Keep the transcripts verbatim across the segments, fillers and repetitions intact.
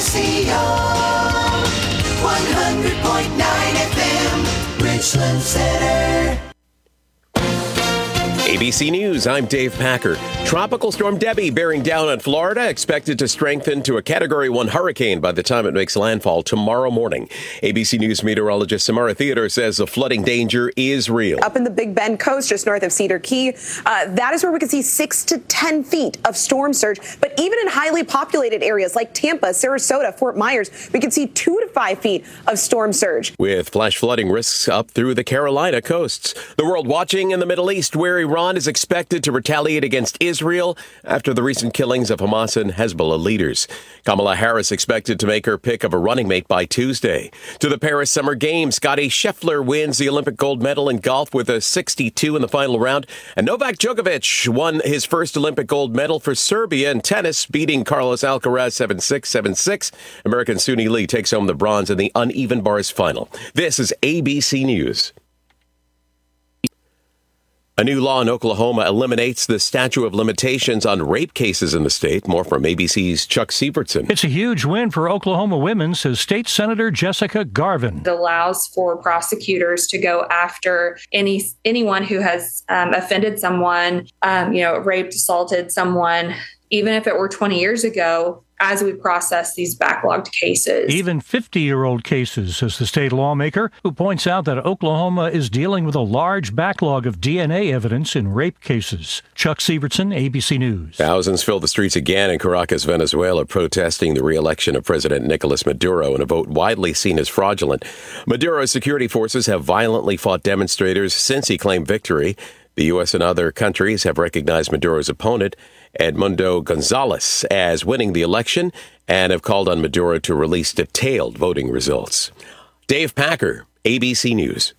C O, one hundred point nine F M, Richland Center. A B C News, I'm Dave Packer. Tropical Storm Debbie bearing down on Florida, expected to strengthen to a Category one hurricane by the time it makes landfall tomorrow morning. A B C News meteorologist Samara Theodore says the flooding danger is real. Up in the Big Bend coast, just north of Cedar Key, uh, that is where we could see six to ten feet of storm surge. But even in highly populated areas like Tampa, Sarasota, Fort Myers, we could see two to five feet of storm surge. With flash flooding risks up through the Carolina coasts. The world watching in the Middle East, where Iran is expected to retaliate against Israel after the recent killings of Hamas and Hezbollah leaders. Kamala Harris expected to make her pick of a running mate by Tuesday. To the Paris Summer Games, Scotty Scheffler wins the Olympic gold medal in golf with a sixty-two in the final round. And Novak Djokovic won his first Olympic gold medal for Serbia in tennis, beating Carlos Alcaraz seven six, seven six. American Suni Lee takes home the bronze in the uneven bars final. This is A B C News. A new law in Oklahoma eliminates the statute of limitations on rape cases in the state. More from A B C's Chuck Sievertson. It's a huge win for Oklahoma women, says State Senator Jessica Garvin. It allows for prosecutors to go after any anyone who has um, offended someone, um, you know, raped, assaulted someone, even if it were twenty years ago, as we process these backlogged cases. Even fifty-year-old cases, says the state lawmaker, who points out that Oklahoma is dealing with a large backlog of D N A evidence in rape cases. Chuck Sievertson, A B C News. Thousands filled the streets again in Caracas, Venezuela, protesting the re-election of President Nicolas Maduro in a vote widely seen as fraudulent. Maduro's security forces have violently fought demonstrators since he claimed victory. The U S and other countries have recognized Maduro's opponent, Edmundo Gonzalez, as winning the election and have called on Maduro to release detailed voting results. Dave Packer, A B C News.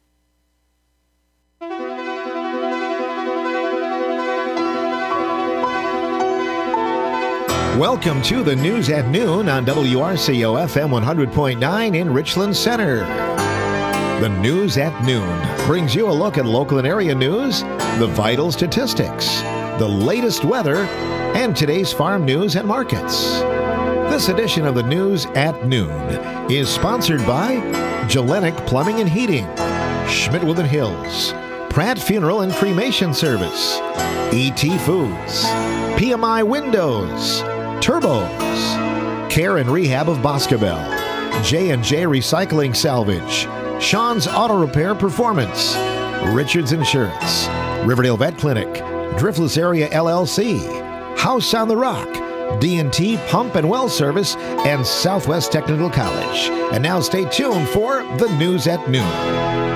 Welcome to the News at Noon on W R C O F M one hundred point nine in Richland Center. The News at Noon brings you a look at local and area news, the vital statistics, the latest weather, and today's farm news and markets. This edition of the News at Noon is sponsored by Gelenic Plumbing and Heating, Schmidt Woodland Hills, Pratt Funeral and Cremation Service, E T Foods, P M I Windows, Turbos, Care and Rehab of Boscobel, J and J Recycling Salvage, Sean's Auto Repair Performance, Richards Insurance, Riverdale Vet Clinic, Driftless Area L L C, House on the Rock, D and T Pump and Well Service, and Southwest Technical College. And now stay tuned for the News at Noon.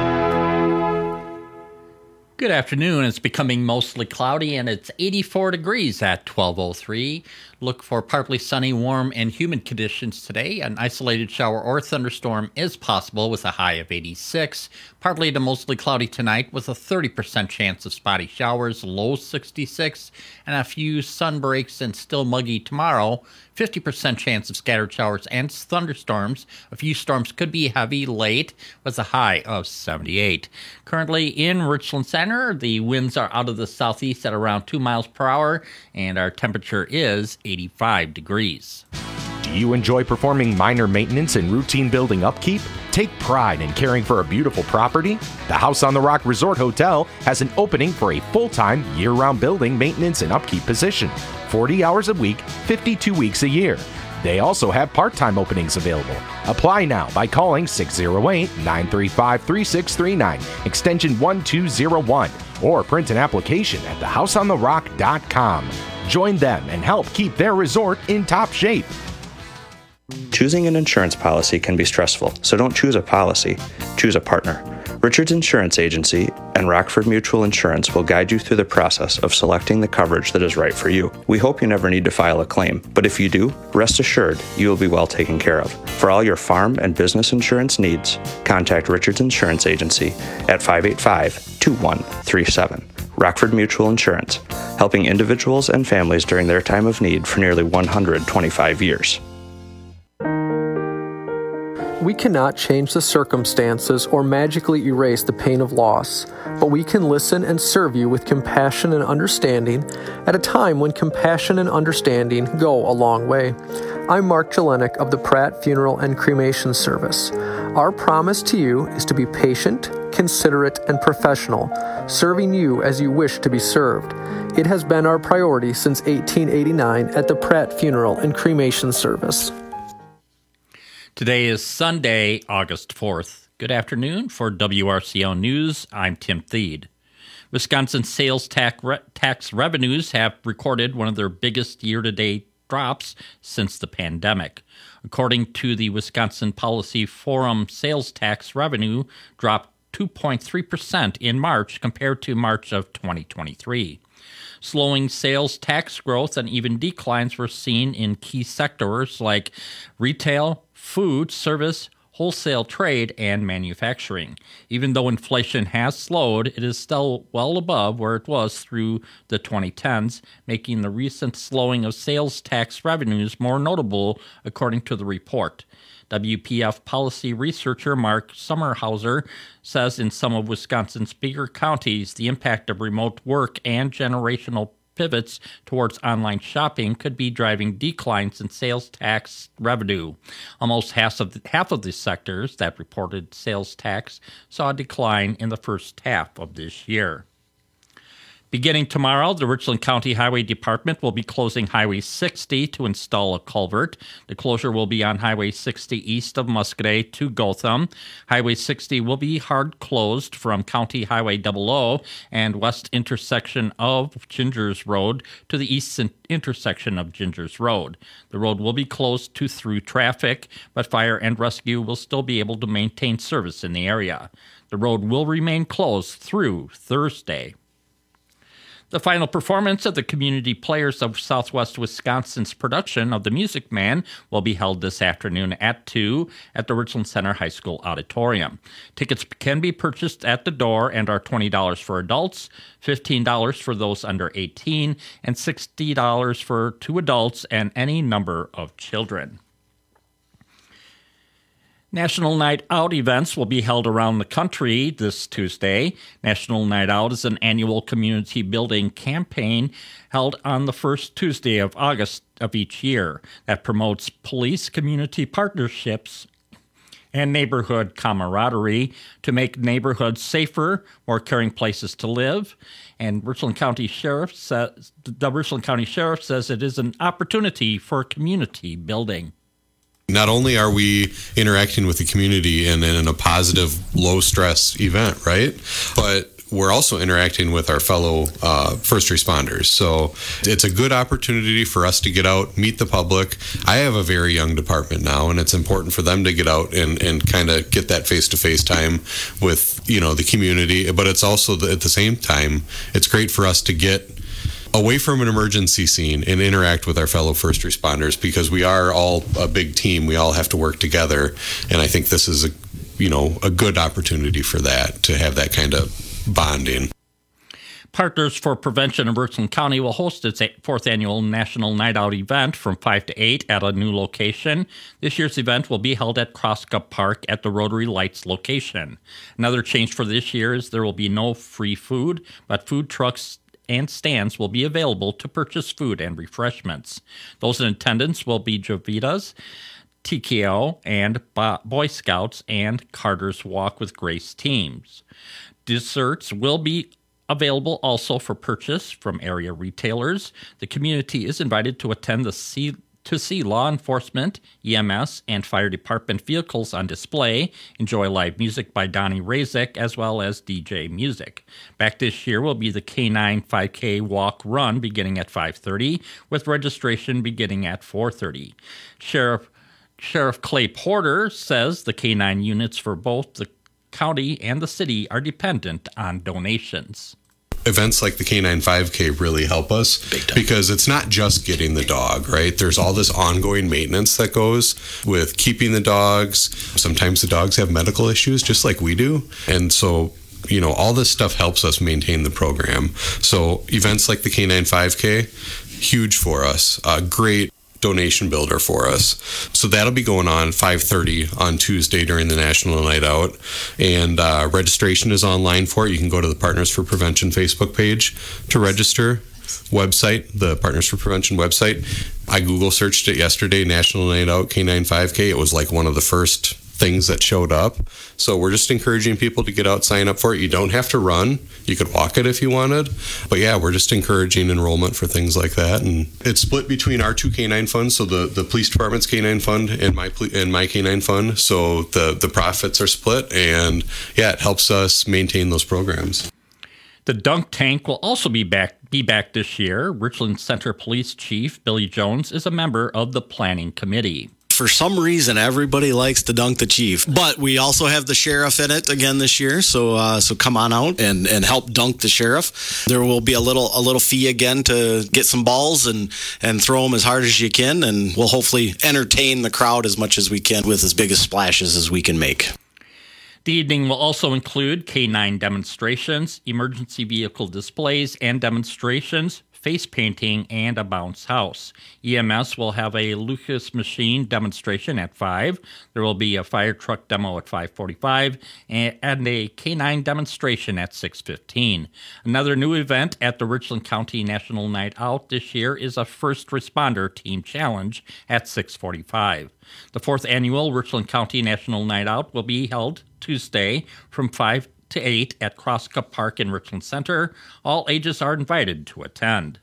Good afternoon. It's becoming mostly cloudy and it's eighty-four degrees at twelve oh three. Look for partly sunny, warm, and humid conditions today. An isolated shower or thunderstorm is possible with a high of eighty-six. Partly to mostly cloudy tonight with a thirty percent chance of spotty showers, low sixty-six, and a few sun breaks and still muggy tomorrow. fifty percent chance of scattered showers and thunderstorms. A few storms could be heavy late with a high of seventy-eight. Currently in Richland Center, the winds are out of the southeast at around two miles per hour, and our temperature is eighty-five degrees. Do you enjoy performing minor maintenance and routine building upkeep? Take pride in caring for a beautiful property? The House on the Rock Resort Hotel has an opening for a full-time, year-round building maintenance and upkeep position. forty hours a week, fifty-two weeks a year. They also have part-time openings available. Apply now by calling six oh eight, nine three five, three six three nine, extension one two oh one, or print an application at the house on the rock dot com. Join them and help keep their resort in top shape. Choosing an insurance policy can be stressful, so don't choose a policy. Choose a partner. Richards Insurance Agency and Rockford Mutual Insurance will guide you through the process of selecting the coverage that is right for you. We hope you never need to file a claim, but if you do, rest assured you will be well taken care of. For all your farm and business insurance needs, contact Richards Insurance Agency at five eight five, two one three seven. Rockford Mutual Insurance, helping individuals and families during their time of need for nearly one hundred twenty-five years. We cannot change the circumstances or magically erase the pain of loss, but we can listen and serve you with compassion and understanding at a time when compassion and understanding go a long way. I'm Mark Jelinek of the Pratt Funeral and Cremation Service. Our promise to you is to be patient, considerate, and professional, serving you as you wish to be served. It has been our priority since eighteen eighty-nine at the Pratt Funeral and Cremation Service. Today is Sunday, August fourth. Good afternoon. For W R C O News, I'm Tim Thede. Wisconsin sales tax, re- tax revenues have recorded one of their biggest year-to-date drops since the pandemic. According to the Wisconsin Policy Forum, sales tax revenue dropped two point three percent in March compared to March of twenty twenty-three. Slowing sales tax growth and even declines were seen in key sectors like retail, food, service, wholesale trade, and manufacturing. Even though inflation has slowed, it is still well above where it was through the twenty tens, making the recent slowing of sales tax revenues more notable, according to the report. W P F policy researcher Mark Sommerhauser says in some of Wisconsin's bigger counties, the impact of remote work and generational pivots towards online shopping could be driving declines in sales tax revenue. Almost half of the, half of the sectors that reported sales tax saw a decline in the first half of this year. Beginning tomorrow, the Richland County Highway Department will be closing Highway sixty to install a culvert. The closure will be on Highway sixty east of Muscadet to Gotham. Highway sixty will be hard closed from County Highway double oh and west intersection of Gingers Road to the east intersection of Gingers Road. The road will be closed to through traffic, but fire and rescue will still be able to maintain service in the area. The road will remain closed through Thursday. The final performance of the Community Players of Southwest Wisconsin's production of The Music Man will be held this afternoon at two at the Richland Center High School Auditorium. Tickets can be purchased at the door and are twenty dollars for adults, fifteen dollars for those under eighteen, and sixty dollars for two adults and any number of children. National Night Out events will be held around the country this Tuesday. National Night Out is an annual community building campaign held on the first Tuesday of August of each year that promotes police community partnerships and neighborhood camaraderie to make neighborhoods safer, more caring places to live. And Richland County Sheriff says, the Richland County Sheriff says it is an opportunity for community building. Not only are we interacting with the community in, in a positive, low-stress event, right? But we're also interacting with our fellow uh, first responders. So it's a good opportunity for us to get out, meet the public. I have a very young department now, and it's important for them to get out and, and kind of get that face-to-face time with, you know, the community. But it's also, the, at the same time, it's great for us to get away from an emergency scene and interact with our fellow first responders, because we are all a big team. We all have to work together. And I think this is a, you know, a good opportunity for that, to have that kind of bonding. Partners for Prevention of Richland County will host its fourth annual National Night Out event from five to eight at a new location. This year's event will be held at Crosscup Park at the Rotary Lights location. Another change for this year is there will be no free food, but food trucks and stands will be available to purchase food and refreshments. Those in attendance will be Jovitas, T K O, and Boy Scouts and Carter's Walk with Grace teams. Desserts will be available also for purchase from area retailers. The community is invited to attend the C- to see law enforcement, E M S, and fire department vehicles on display, enjoy live music by Donnie Razek, as well as D J music. Back this year will be the K nine five K walk run beginning at five thirty, with registration beginning at four thirty. Sheriff Sheriff Clay Porter says the K nine units for both the county and the city are dependent on donations. Events like the K nine five K really help us, because it's not just getting the dog, right? There's all this ongoing maintenance that goes with keeping the dogs. Sometimes the dogs have medical issues just like we do. And so, you know, all this stuff helps us maintain the program. So events like the K nine five K, huge for us. Uh, great donation builder for us. So that'll be going on five thirty on Tuesday during the National Night Out. And uh, registration is online for it. You can go to the Partners for Prevention Facebook page to register. Website, the Partners for Prevention website. I Google searched it yesterday, National Night Out K nine five K. It was like one of the first things that showed up. So we're just encouraging people to get out, sign up for it. You don't have to run. You could walk it if you wanted. But yeah, we're just encouraging enrollment for things like that. And it's split between our two K nine funds, so the, the police department's K nine fund and my and my K nine fund. So the, the profits are split, and yeah, it helps us maintain those programs. The dunk tank will also be back be back this year. Richland Center Police Chief Billy Jones is a member of the planning committee. For some reason, everybody likes to dunk the chief, but we also have the sheriff in it again this year. So, uh, so come on out and, and help dunk the sheriff. There will be a little a little fee again to get some balls and and throw them as hard as you can, and we'll hopefully entertain the crowd as much as we can with as big a splashes as we can make. The evening will also include K nine demonstrations, emergency vehicle displays and demonstrations, face painting, and a bounce house. E M S will have a Lucas machine demonstration at five. There will be a fire truck demo at five forty-five and a K nine demonstration at six fifteen. Another new event at the Richland County National Night Out this year is a First Responder Team Challenge at six forty-five. The fourth annual Richland County National Night Out will be held Tuesday from five to eight at Crosscup Park in Richland Center. All ages are invited to attend.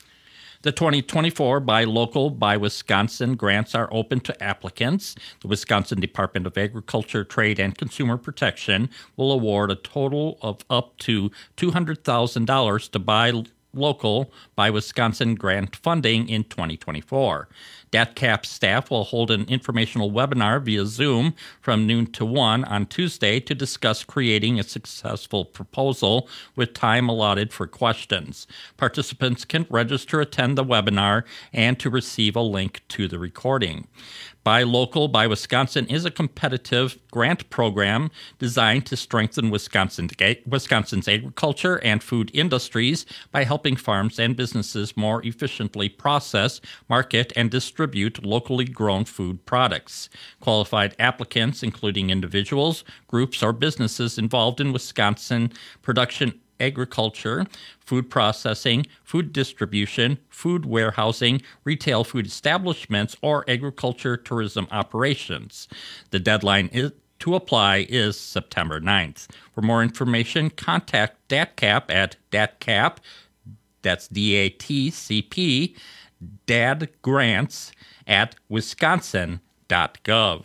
The twenty twenty-four Buy Local, Buy Wisconsin grants are open to applicants. The Wisconsin Department of Agriculture, Trade, and Consumer Protection will award a total of up to two hundred thousand dollars to Buy Local, Buy Wisconsin grant funding in twenty twenty-four. D A T C A P staff will hold an informational webinar via Zoom from noon to one on Tuesday to discuss creating a successful proposal with time allotted for questions. Participants can register to attend the webinar and to receive a link to the recording. Buy Local, Buy Wisconsin is a competitive grant program designed to strengthen Wisconsin, Wisconsin's agriculture and food industries by helping farms and businesses more efficiently process, market, and distribute locally grown food products. Qualified applicants, including individuals, groups, or businesses involved in Wisconsin production agriculture, food processing, food distribution, food warehousing, retail food establishments, or agriculture tourism operations. The deadline is, to apply is September ninth. For more information, contact D A T C A P at D A T C A P, that's D A T C P, D A D grants at wisconsin dot gov.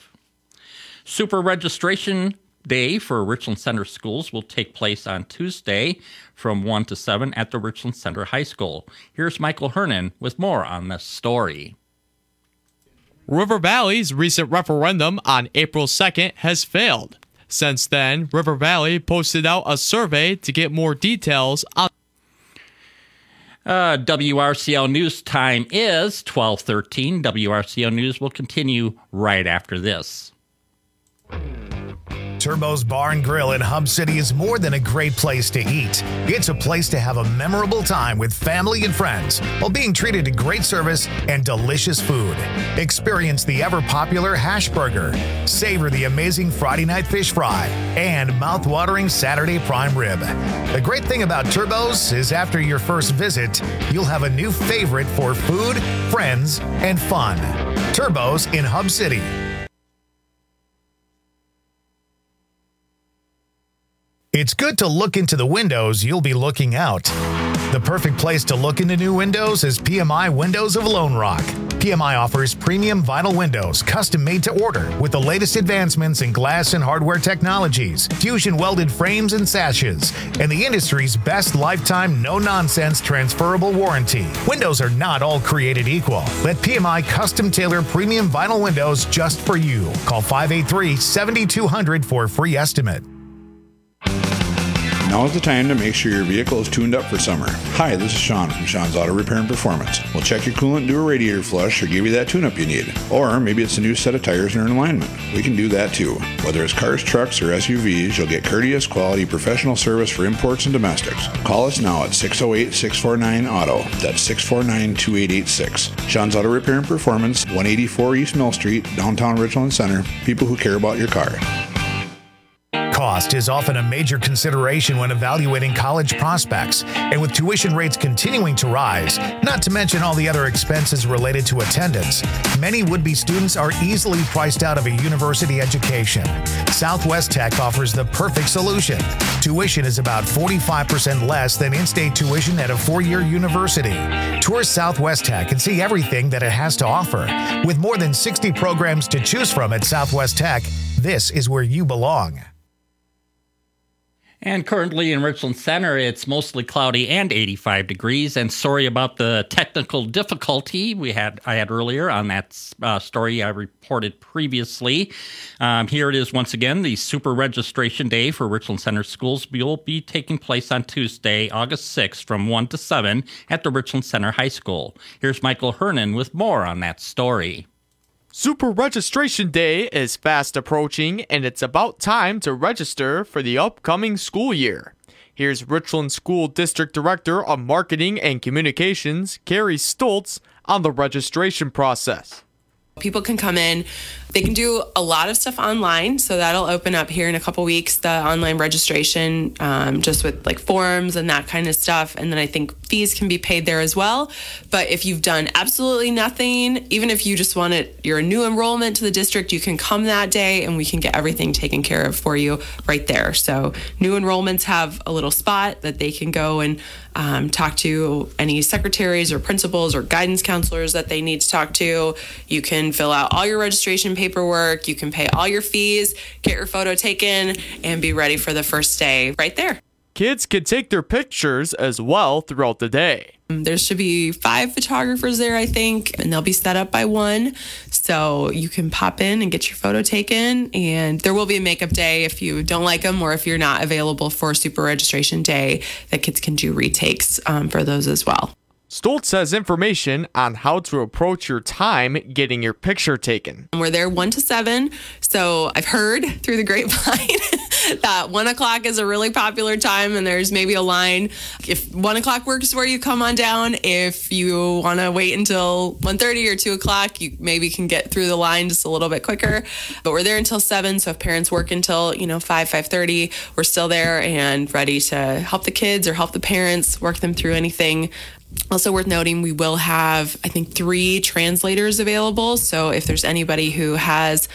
Super registration Day for Richland Center schools will take place on Tuesday from one to seven at the Richland Center High School. Here's Michael Hernan with more on this story. River Valley's recent referendum on April second has failed. Since then, River Valley posted out a survey to get more details on Uh, W R C L News time is twelve thirteen. W R C L News will continue right after this. Turbo's Bar and Grill in Hub City is more than a great place to eat. It's a place to have a memorable time with family and friends while being treated to great service and delicious food. Experience the ever-popular hash burger, savor the amazing Friday night fish fry, and mouth-watering Saturday prime rib. The great thing about Turbo's is after your first visit, you'll have a new favorite for food, friends, and fun. Turbo's in Hub City. It's good to look into the windows you'll be looking out. The perfect place to look into new windows is P M I Windows of Lone Rock. P M I offers premium vinyl windows, custom made to order, with the latest advancements in glass and hardware technologies, fusion welded frames and sashes, and the industry's best lifetime no-nonsense transferable warranty. Windows are not all created equal. Let P M I custom tailor premium vinyl windows just for you. Call five eight three, seven two zero zero for a free estimate. Now is the time to make sure your vehicle is tuned up for summer. Hi, this is Sean from Sean's Auto Repair and Performance. We'll check your coolant, do a radiator flush, or give you that tune-up you need. Or maybe it's a new set of tires and an alignment. We can do that too. Whether it's cars, trucks, or S U Vs, you'll get courteous, quality, professional service for imports and domestics. Call us now at six oh eight, six four nine, auto. That's six four nine, two eight eight six. Sean's Auto Repair and Performance, one eighty-four East Mill Street, downtown Richland Center. People who care about your car. Cost is often a major consideration when evaluating college prospects, and with tuition rates continuing to rise, not to mention all the other expenses related to attendance, many would-be students are easily priced out of a university education. Southwest Tech offers the perfect solution. Tuition is about forty-five percent less than in-state tuition at a four-year university. Tour Southwest Tech and see everything that it has to offer. With more than sixty programs to choose from at Southwest Tech, this is where you belong. And currently in Richland Center, it's mostly cloudy and eighty-five degrees. And sorry about the technical difficulty we had I had earlier on that uh, story I reported previously. Um, here it is once again. The Super Registration Day for Richland Center Schools will be taking place on Tuesday, August sixth from one to seven at the Richland Center High School. Here's Michael Hernan with more on that story. Super Registration Day is fast approaching, and it's about time to register for the upcoming school year. Here's Richland School District Director of Marketing and Communications, Carrie Stoltz, on the registration process. People can come in. They can do a lot of stuff online, so that'll open up here in a couple weeks, the online registration, um, just with like forms and that kind of stuff. And then I think fees can be paid there as well. But if you've done absolutely nothing, even if you just want it, you're a new enrollment to the district, you can come that day and we can get everything taken care of for you right there. So new enrollments have a little spot that they can go and um, talk to any secretaries or principals or guidance counselors that they need to talk to. You can fill out all your registration paperwork, you can pay all your fees, get your photo taken, and be ready for the first day right there. Kids can take their pictures as well throughout the day. There should be five photographers there, I think, and they'll be set up by one. So you can pop in and get your photo taken. And there will be a makeup day if you don't like them or if you're not available for Super Registration Day, that kids can do retakes um, for those as well. Stoltz has information on how to approach your time getting your picture taken. We're there one to seven, so I've heard through the grapevine that one o'clock is a really popular time, and there's maybe a line. If one o'clock works for you, come on down. If you want to wait until one thirty or two o'clock, you maybe can get through the line just a little bit quicker. But we're there until seven, so if parents work until you know five, five thirty, we're still there and ready to help the kids or help the parents work them through anything. Also worth noting, we will have, I think, three translators available. So if there's anybody who has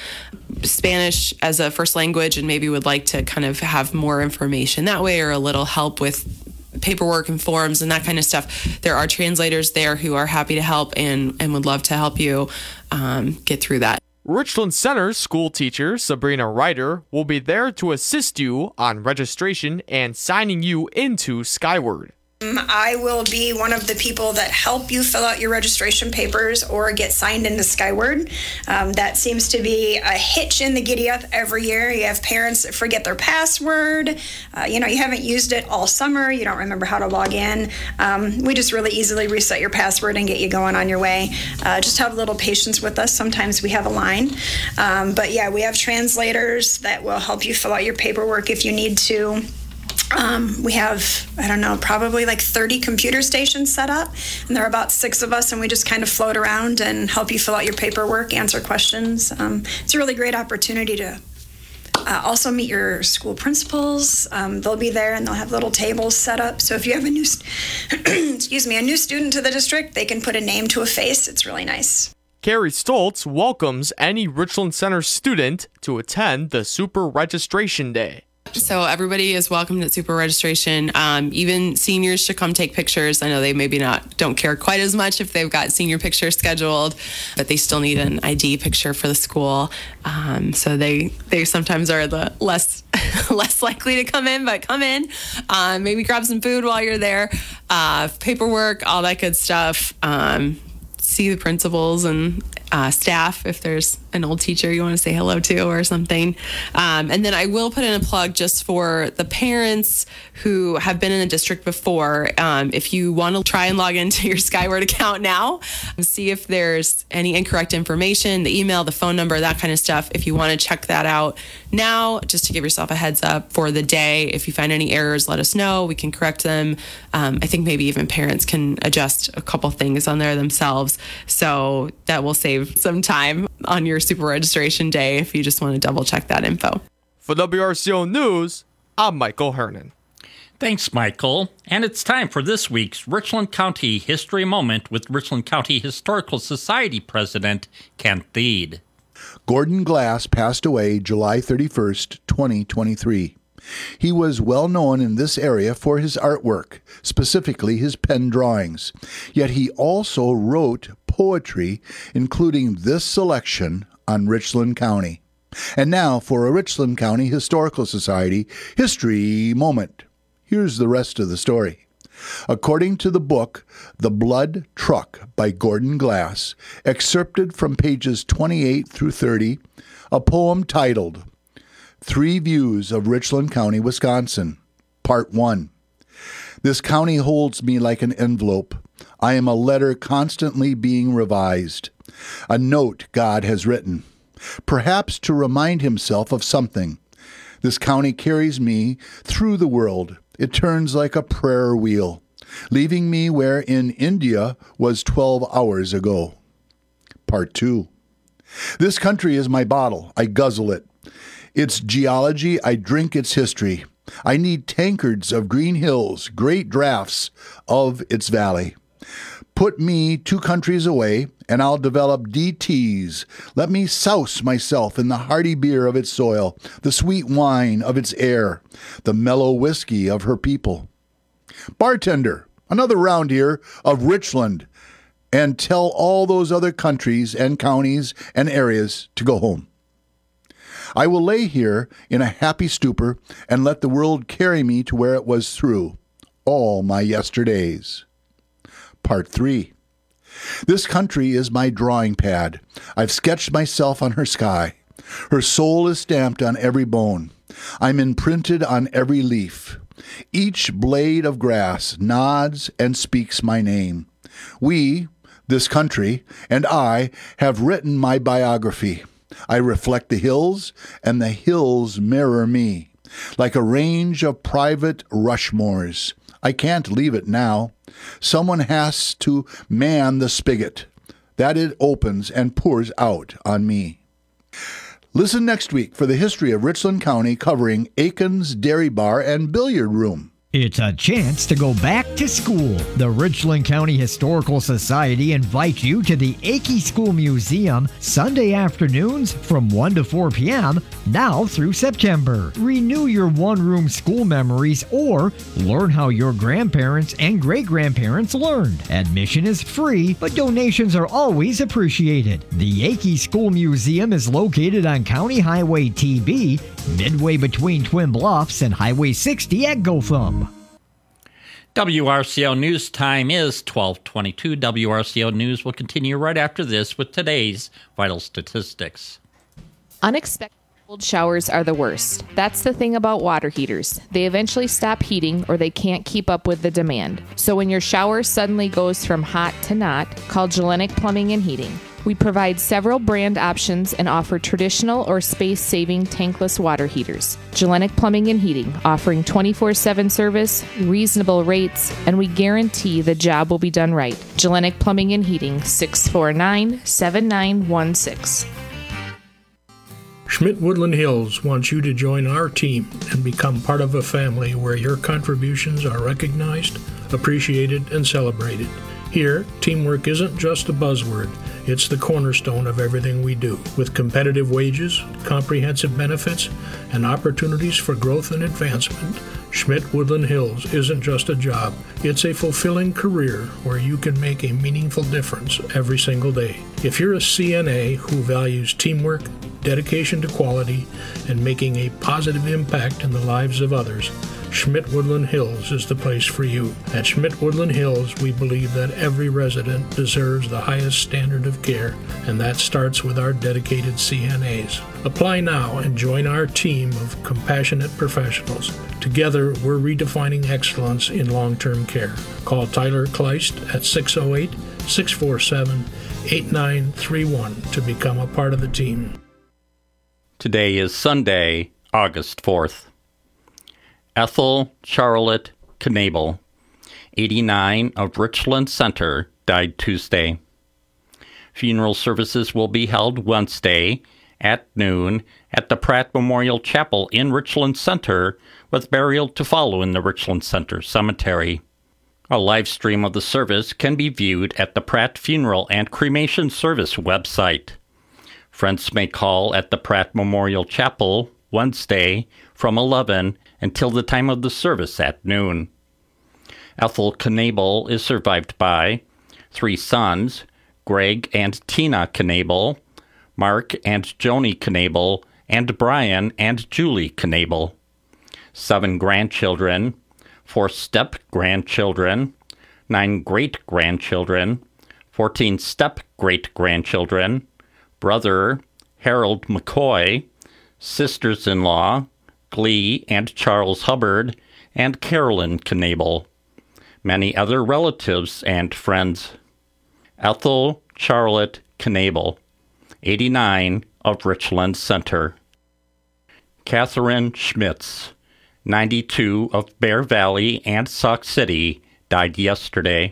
Spanish as a first language and maybe would like to kind of have more information that way or a little help with paperwork and forms and that kind of stuff, there are translators there who are happy to help and, and would love to help you um, get through that. Richland Center school teacher Sabrina Ryder will be there to assist you on registration and signing you into Skyward. I will be one of the people that help you fill out your registration papers or get signed into Skyward. Um, that seems to be a hitch in the giddy-up every year. You have parents that forget their password. Uh, you know, you haven't used it all summer. You don't remember how to log in. Um, we just really easily reset your password and get you going on your way. Uh, just have a little patience with us. Sometimes we have a line. Um, but yeah, we have translators that will help you fill out your paperwork if you need to. Um, we have, I don't know, probably like thirty computer stations set up, and there are about six of us, and we just kind of float around and help you fill out your paperwork, answer questions. Um, it's a really great opportunity to uh, also meet your school principals. Um, they'll be there, and they'll have little tables set up. So if you have a new, excuse me, a new student to the district, they can put a name to a face. It's really nice. Carrie Stoltz welcomes any Richland Center student to attend the Super Registration Day. So everybody is welcome at Super Registration. Um, even seniors should come take pictures. I know they maybe not don't care quite as much if they've got senior pictures scheduled, but they still need an I D picture for the school. Um, so they they sometimes are the less less likely to come in, but come in. Uh, maybe grab some food while you're there. Uh, paperwork, all that good stuff. Um, see the principals and uh, staff if there's an old teacher you want to say hello to or something. Um, and then I will put in a plug just for the parents who have been in the district before. Um, if you want to try and log into your Skyward account now, see if there's any incorrect information, the email, the phone number, that kind of stuff. If you want to check that out now, just to give yourself a heads up for the day. If you find any errors, let us know. We can correct them. Um, I think maybe even parents can adjust a couple things on there themselves. So that will save some time on your super registration day if you just want to double check that info. For W R C O News, I'm Michael Hernan. Thanks, Michael. And it's time for this week's Richland County History Moment with Richland County Historical Society President Kent Thiede. Gordon Glass passed away July thirty-first, twenty twenty-three. He was well known in this area for his artwork, specifically his pen drawings. Yet he also wrote poetry, including this selection on Richland County. And now for a Richland County Historical Society History Moment. Here's the rest of the story. According to the book, The Blood Truck by Gordon Glass, excerpted from pages twenty-eight through thirty, a poem titled Three Views of Richland County, Wisconsin, Part one. This county holds me like an envelope. I am a letter constantly being revised, a note God has written, perhaps to remind himself of something. This county carries me through the world. It turns like a prayer wheel, leaving me where in India was twelve hours ago. Part two. This country is my bottle. I guzzle it. Its geology, I drink its history. I need tankards of green hills, great draughts of its valley. Put me two countries away, and I'll develop D Ts. Let me souse myself in the hearty beer of its soil, the sweet wine of its air, the mellow whiskey of her people. Bartender, another round here of Richland, and tell all those other countries and counties and areas to go home. I will lay here in a happy stupor and let the world carry me to where it was through all my yesterdays. Part three. This country is my drawing pad. I've sketched myself on her sky. Her soul is stamped on every bone. I'm imprinted on every leaf. Each blade of grass nods and speaks my name. We, this country, and I have written my biography. I reflect the hills, and the hills mirror me, like a range of private Rushmores. I can't leave it now. Someone has to man the spigot that it opens and pours out on me. Listen next week for the history of Richland County covering Aiken's Dairy Bar and Billiard Room. It's a chance to go back to school. The Richland County Historical Society invites you to the Akey School Museum Sunday afternoons from one to four p.m. now through September. Renew your one-room school memories or learn how your grandparents and great-grandparents learned. Admission is free, but donations are always appreciated. The Akey School Museum is located on County Highway T B, midway between Twin Bluffs and Highway sixty at Gotham. W R C O News time is twelve twenty-two. W R C O News will continue right after this with today's vital statistics. Unexpected cold showers are the worst. That's the thing about water heaters. They eventually stop heating or they can't keep up with the demand. So when your shower suddenly goes from hot to not, call Gellenic Plumbing and Heating. We provide several brand options and offer traditional or space-saving tankless water heaters. Gellenic Plumbing and Heating, offering twenty-four seven service, reasonable rates, and we guarantee the job will be done right. Gellenic Plumbing and Heating, six four nine, seven nine one six. Schmidt Woodland Hills wants you to join our team and become part of a family where your contributions are recognized, appreciated, and celebrated. Here, teamwork isn't just a buzzword. It's the cornerstone of everything we do. With competitive wages, comprehensive benefits, and opportunities for growth and advancement, Schmidt Woodland Hills isn't just a job. It's a fulfilling career where you can make a meaningful difference every single day. If you're a C N A who values teamwork, dedication to quality, and making a positive impact in the lives of others, Schmidt Woodland Hills is the place for you. At Schmidt Woodland Hills, we believe that every resident deserves the highest standard of care, and that starts with our dedicated C N As. Apply now and join our team of compassionate professionals. Together, we're redefining excellence in long-term care. Call Tyler Kleist at six oh eight, six four seven, eight nine three one to become a part of the team. Today is Sunday, August fourth. Ethel Charlotte Knable, eighty-nine, of Richland Center, died Tuesday. Funeral services will be held Wednesday at noon at the Pratt Memorial Chapel in Richland Center, with burial to follow in the Richland Center Cemetery. A live stream of the service can be viewed at the Pratt Funeral and Cremation Service website. Friends may call at the Pratt Memorial Chapel Wednesday from eleven until the time of the service at noon. Ethel Knable is survived by three sons, Greg and Tina Knable, Mark and Joni Knable, and Brian and Julie Knable. Seven grandchildren, four step-grandchildren, nine great-grandchildren, fourteen step-great-grandchildren, brother Harold McCoy, sisters-in-law Glee and Charles Hubbard, and Carolyn Knable. Many other relatives and friends. Ethel Charlotte Knable, eighty-nine, of Richland Center. Catherine Schmitz, ninety-two, of Bear Valley and Sauk City, died yesterday.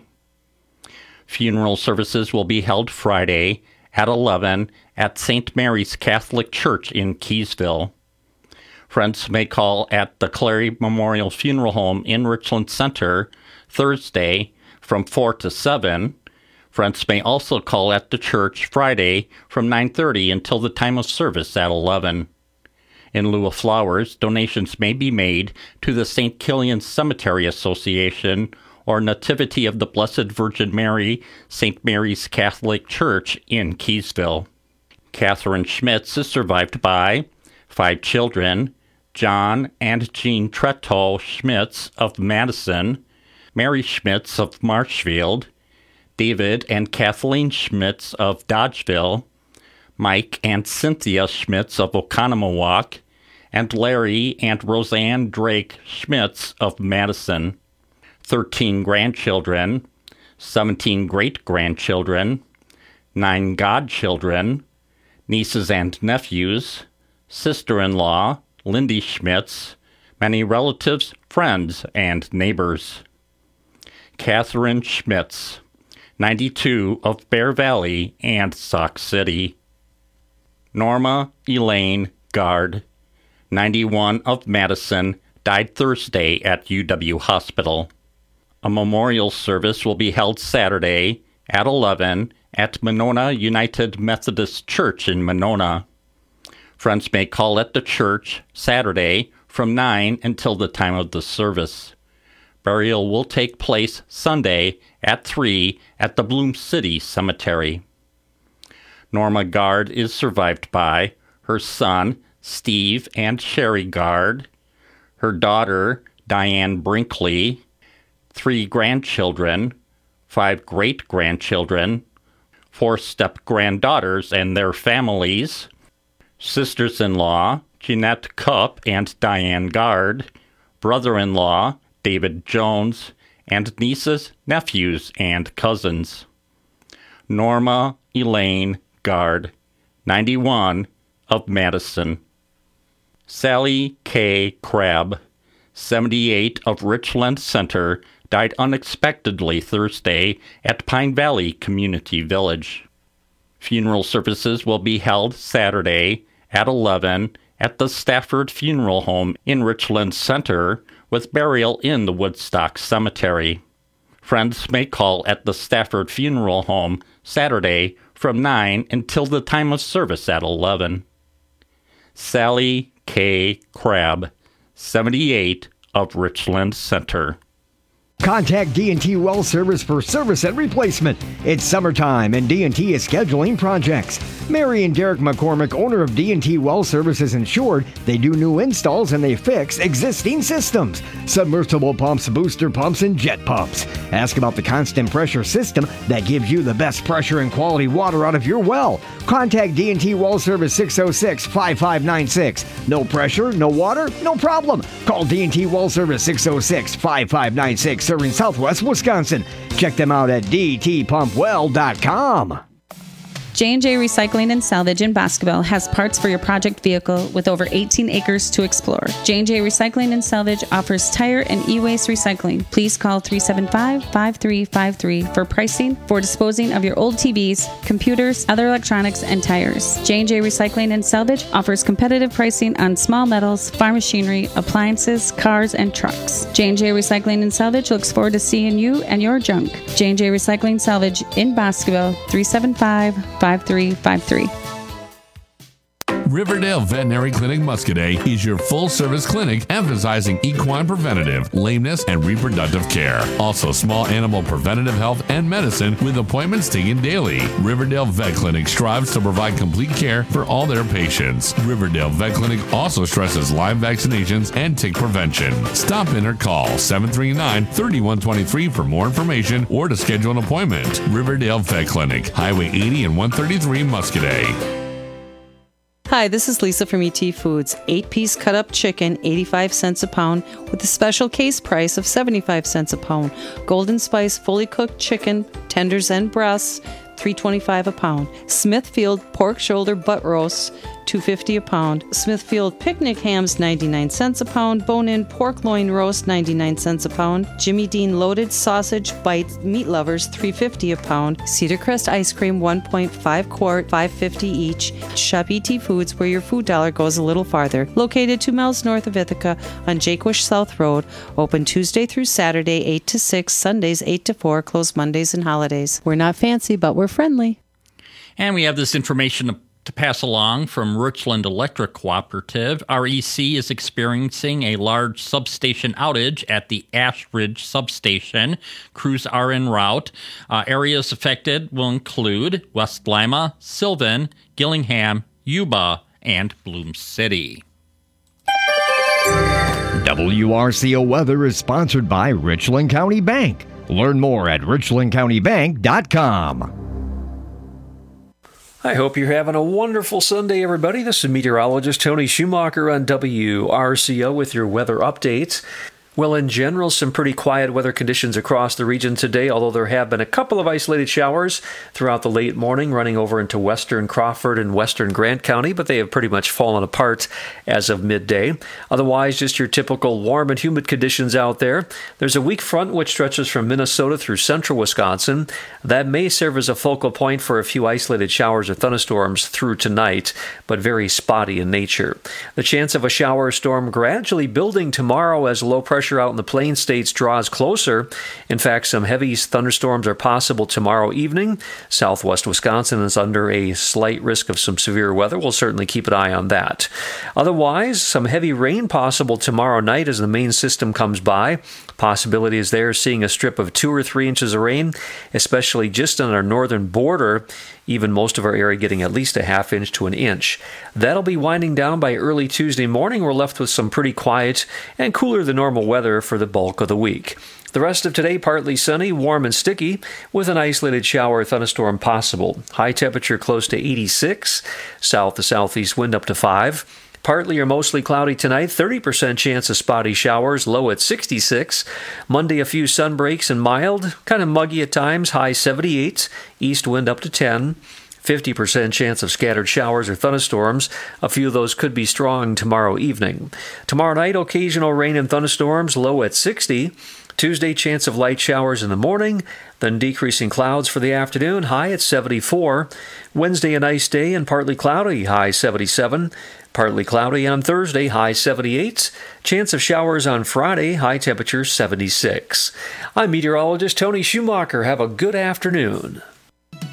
Funeral services will be held Friday at eleven at Saint Mary's Catholic Church in Keysville. Friends may call at the Clary Memorial Funeral Home in Richland Center Thursday from four to seven. Friends may also call at the church Friday from nine thirty until the time of service at eleven. In lieu of flowers, donations may be made to the Saint Killian Cemetery Association or Nativity of the Blessed Virgin Mary, Saint Mary's Catholic Church in Keysville. Catherine Schmitz is survived by five children, John and Jean Tretto Schmitz of Madison, Mary Schmitz of Marshfield, David and Kathleen Schmitz of Dodgeville, Mike and Cynthia Schmitz of Oconomowoc, and Larry and Roseanne Drake Schmitz of Madison. thirteen grandchildren, seventeen great-grandchildren, nine godchildren, nieces and nephews, sister-in-law, Lindy Schmitz, many relatives, friends, and neighbors. Catherine Schmitz, ninety-two, of Bear Valley and Sauk City. Norma Elaine Gard, ninety-one, of Madison, died Thursday at U W Hospital. A memorial service will be held Saturday at eleven at Monona United Methodist Church in Monona. Friends may call at the church Saturday from nine until the time of the service. Burial will take place Sunday at three at the Bloom City Cemetery. Norma Gard is survived by her son, Steve and Sherry Gard, her daughter, Diane Brinkley, three grandchildren, five great-grandchildren, four step-granddaughters and their families, sisters-in-law, Jeanette Cupp and Diane Gard, brother-in-law, David Jones, and nieces, nephews, and cousins. Norma Elaine Gard, ninety-one, of Madison. Sally K. Crabb, seventy-eight, of Richland Center, died unexpectedly Thursday at Pine Valley Community Village. Funeral services will be held Saturday at eleven at the Stafford Funeral Home in Richland Center, with burial in the Woodstock Cemetery. Friends may call at the Stafford Funeral Home Saturday from nine until the time of service at eleven. Sally K. Crabb, seventy-eight, of Richland Center. Contact D and T Well Service for service and replacement. It's summertime and D and T is scheduling projects. Mary and Derek McCormick, owner of D and T Well Service, is insured. They do new installs and they fix existing systems. Submersible pumps, booster pumps, and jet pumps. Ask about the constant pressure system that gives you the best pressure and quality water out of your well. Contact D and T Well Service six oh six, five five nine six. No pressure, no water, no problem. Call D and T Well Service six oh six, five five nine six, serving Southwest Wisconsin. Check them out at d t pump well dot com. J and J Recycling and Salvage in Boscoville has parts for your project vehicle with over eighteen acres to explore. J and J Recycling and Salvage offers tire and e-waste recycling. Please call three seven five, five three five three for pricing for disposing of your old T Vs, computers, other electronics, and tires. J and J Recycling and Salvage offers competitive pricing on small metals, farm machinery, appliances, cars, and trucks. J and J Recycling and Salvage looks forward to seeing you and your junk. J and J Recycling Salvage in Boscoville, three seven five, five three five three. Riverdale Veterinary Clinic Muscadet is your full-service clinic emphasizing equine preventative, lameness, and reproductive care. Also, small animal preventative health and medicine with appointments taken daily. Riverdale Vet Clinic strives to provide complete care for all their patients. Riverdale Vet Clinic also stresses live vaccinations and tick prevention. Stop in or call seven three nine, three one two three for more information or to schedule an appointment. Riverdale Vet Clinic, Highway eighty and one thirty-three, Muscadet. Hi, this is Lisa from E T Foods. Eight-piece cut-up chicken, eighty-five cents a pound, with a special case price of seventy-five cents a pound. Golden Spice fully cooked chicken, tenders and breasts, three twenty-five a pound. Smithfield pork shoulder butt roasts, two fifty a pound. Smithfield picnic hams, ninety-nine cents a pound. Bone-in pork loin roast, ninety-nine cents a pound. Jimmy Dean loaded sausage bites, meat lovers, three fifty a pound. Cedar Crest ice cream, one point five quart, five fifty each. Shop E T Foods, where your food dollar goes a little farther. Located two miles north of Ithaca on Jakewish South Road. Open Tuesday through Saturday, eight to six. Sundays, eight to four. Closed Mondays and holidays. We're not fancy, but we're friendly. And we have this information to, to pass along from Richland Electric Cooperative. R E C is experiencing a large substation outage at the Ash Ridge substation. Crews are en route. Uh, areas affected will include West Lima, Sylvan, Gillingham, Yuba, and Bloom City. W R C O Weather is sponsored by Richland County Bank. Learn more at richland county bank dot com. I hope you're having a wonderful Sunday, everybody. This is meteorologist Tony Schumacher on W R C O with your weather updates. Well, in general, some pretty quiet weather conditions across the region today, although there have been a couple of isolated showers throughout the late morning running over into western Crawford and western Grant County, but they have pretty much fallen apart as of midday. Otherwise, just your typical warm and humid conditions out there. There's a weak front which stretches from Minnesota through central Wisconsin. That may serve as a focal point for a few isolated showers or thunderstorms through tonight, but very spotty in nature. The chance of a shower or storm gradually building tomorrow as low pressure out in the plain states draws closer. In fact, some heavy thunderstorms are possible tomorrow evening. Southwest Wisconsin is under a slight risk of some severe weather. We'll certainly keep an eye on that. Otherwise, some heavy rain possible tomorrow night as the main system comes by. Possibility is there seeing a strip of two or three inches of rain, especially just on our northern border. Even most of our area getting at least a half inch to an inch. That'll be winding down by early Tuesday morning. We're left with some pretty quiet and cooler than normal weather for the bulk of the week. The rest of today, partly sunny, warm and sticky, with an isolated shower or thunderstorm possible. High temperature close to eighty-six, south to southeast wind up to five. Partly or mostly cloudy tonight, thirty percent chance of spotty showers, low at sixty-six. Monday, a few sun breaks and mild, kind of muggy at times, high seventy-eight. East wind up to ten. fifty percent chance of scattered showers or thunderstorms. A few of those could be strong tomorrow evening. Tomorrow night, occasional rain and thunderstorms, low at sixty. Tuesday, chance of light showers in the morning, then decreasing clouds for the afternoon, high at seventy-four. Wednesday, a nice day and partly cloudy, high seventy-seven. Partly cloudy on Thursday, high seventy-eight. Chance of showers on Friday, high temperature seventy-six. I'm meteorologist Tony Schumacher. Have a good afternoon.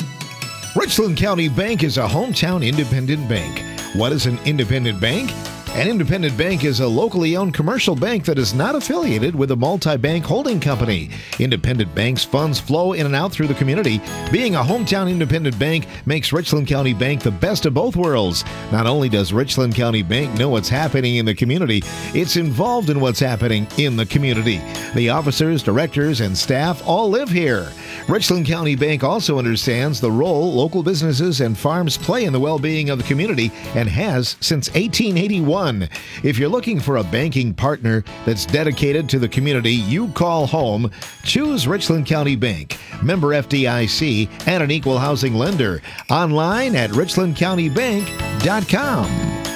Richland County Bank is a hometown independent bank. What is an independent bank? An independent bank is a locally owned commercial bank that is not affiliated with a multi-bank holding company. Independent banks' funds flow in and out through the community. Being a hometown independent bank makes Richland County Bank the best of both worlds. Not only does Richland County Bank know what's happening in the community, it's involved in what's happening in the community. The officers, directors, and staff all live here. Richland County Bank also understands the role local businesses and farms play in the well-being of the community and has since eighteen eighty-one. If you're looking for a banking partner that's dedicated to the community you call home, choose Richland County Bank, member F D I C, and an equal housing lender. Online at richland county bank dot com.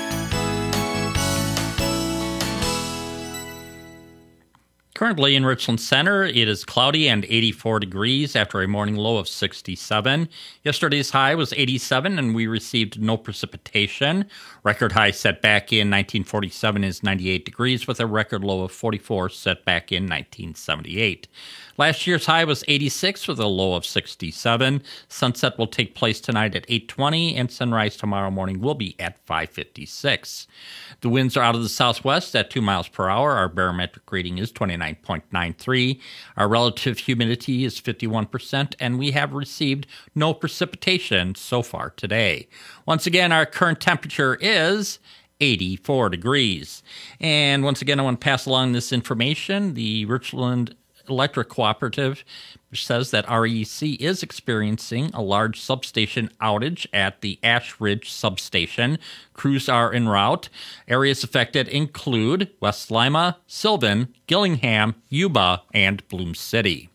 Currently in Richland Center, it is cloudy and eighty-four degrees after a morning low of sixty-seven. Yesterday's high was eighty-seven, and we received no precipitation. Record high set back in nineteen forty-seven is ninety-eight degrees, with a record low of forty-four set back in nineteen seventy-eight. Last year's high was eighty-six with a low of sixty-seven. Sunset will take place tonight at eight twenty, and sunrise tomorrow morning will be at five fifty-six. The winds are out of the southwest at two miles per hour. Our barometric reading is twenty-nine point nine three. Our relative humidity is fifty-one percent, and we have received no precipitation so far today. Once again, our current temperature is eighty-four degrees. And once again, I want to pass along this information. The Richland Electric Cooperative says that R E C is experiencing a large substation outage at the Ash Ridge substation. Crews are en route. Areas affected include West Lima, Sylvan, Gillingham, Yuba, and Bloom City.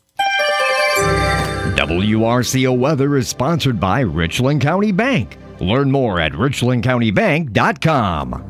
W R C O Weather is sponsored by Richland County Bank. Learn more at richland county bank dot com.